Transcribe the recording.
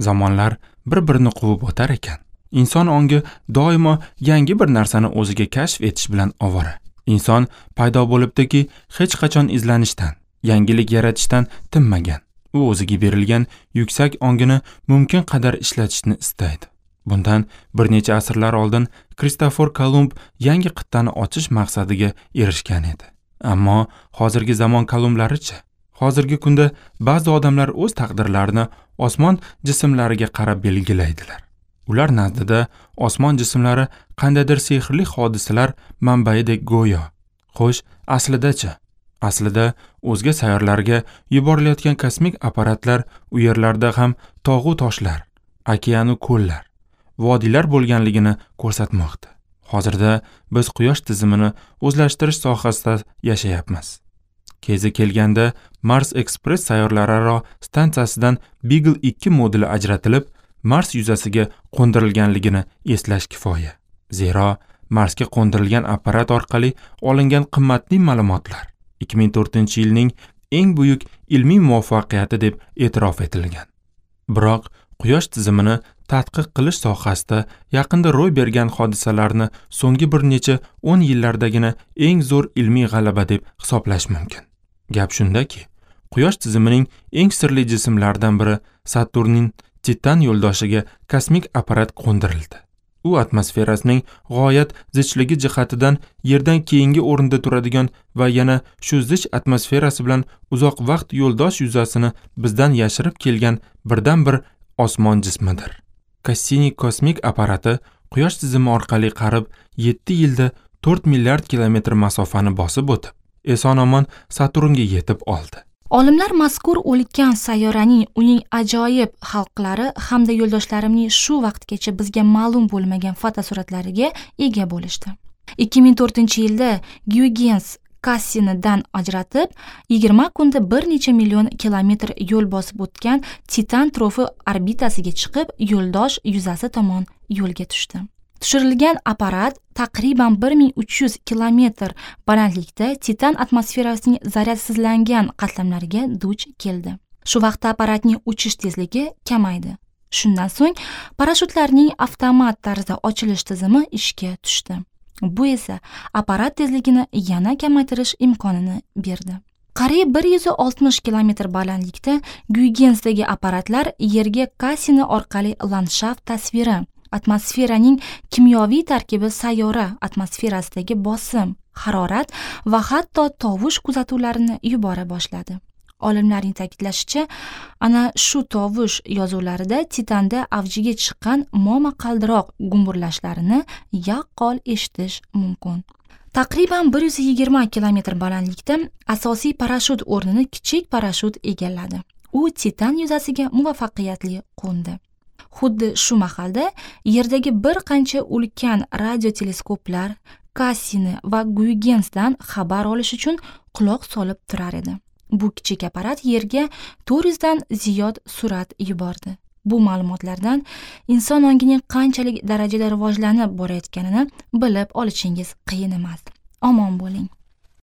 Zamonlar bir-birini quvib o'tar ekan. Inson ongi doimo yangi bir narsani o'ziga kashf etish bilan ovora. Inson paydo bo'libdiki, hech qachon izlanishdan, yangilik yaratishdan tinmagan. U o'ziga berilgan yuksak ongini mumkin qadar ishlatishni istaydi. Bundan bir necha asrlar oldin Kristofer Kolumb yangi qit'ani ochish maqsadiga erishgan edi. Ammo hozirgi zamon Kolumblaricha, hozirgi kunda ba'zi odamlar o'z taqdirlarini osmon jismlariga qarab belgilaydilar. Ular nazdida osmon jismlari qandaydir sehrli hodisalar manbaidek go'yo. Xo'sh, aslidachi? Aslida o'zga sayyorlarga yuborilayotgan kosmik apparatlar u yerlarda ham tog'u toshlar, okeanu ko'llar, vodiylar bo'lganligini ko'rsatmoqda. Hozirda biz quyosh tizimini o'zlashtirish sohasida yashayapmiz. Kezi kelganda Mars Express sayyorlararo stansiyasidan Beagle 2 moduli ajratilib, Mars yuzasiga qo'ndirilganligini eslash kifoya. Zero, Marsga qo'ndirilgan apparat orqali olingan qimmatli ma'lumotlar 2004-yilning eng buyuk ilmiy muvaffaqiyati deb e'tirof etilgan. Biroq quyosh tizimini tadqiq qilish sohasida yaqinda ro'y bergan hodisalarni so'nggi bir necha 10 yillardagina eng zo'r ilmiy g'alaba deb hisoblash mumkin. Gap shundaki, quyosh tizimining eng sirli jismlaridan biri Saturnning Titan yo'ldoshiga kosmik apparat qo'ndirildi. U atmosferasining g'oyat zichligi jihatidan Yerdan keyingi o'rinda turadigan va yana shu zich atmosferasi bilan uzoq vaqt yo'ldosh yuzasini bizdan yashirib kelgan birdan-bir osmon jismidir. Cassini kosmik apparati quyosh tizimi orqali qarib 7 yilda 4 milliard kilometr masofani bosib o'tib, eson-omon Saturnga yetib oldi. Olimlar mazkur o'lkan sayyoraning uning ajoyib xalqlari hamda yo'ldoshlarimning shu vaqtgacha bizga ma'lum bo'lmagan fotosuratlariga ega bo'lishdi. 2004-yilda Huygens Cassinidan ajratib, 20 kunda bir necha million kilometr yo'l bosib o'tgan Titan trofi orbitasiga chiqib, yo'ldosh yuzasi tomon yo'lga tushdi. Tushirilgan apparat taqriban 1300 kilometr balandlikda Titan atmosferasining zaryadsiz qatlamlariga duch keldi. Shu vaqtda apparatning uchish tezligi kamaydi. Shundan so'ng parashyutlarning avtomat tarzda ochilish tizimi ishga tushdi. Bu esa apparat tezligini yana kamaytirish imkonini berdi. Qariyb 160 kilometr balandlikda Huygensdagi apparatlar Yerga Cassini orqali landshaft tasviri, atmosferaning kimyoviy tarkibi, sayyora atmosferasidagi bosim, harorat va hatto tovush kuzatuvlarini yubora boshladi. Olimlarning ta'kidlashicha, ana shu tovush yozuvlarida Titanda avjiga chiqqan momaqaldiroq gumburlashlarini yaqqol eshitish mumkin. Taqriban 120 kilometr balandlikda asosiy parashyut o'rnini kichik parashyut egalladi. U Titan yuzasiga muvaffaqiyatli qo'ndi. Xuddi shu mahalda Yerdagi bir qancha ulkan radioteleskoplar Cassini va Huygensdan xabar olish uchun quloq solib turar edi. Bu kichik apparat Yerga 400 dan ziyod surat yubordi. Bu ma'lumotlardan inson ongining qanchalik darajada rivojlanib borayotganini bilib olishingiz qiyin emas. Omon bo'ling.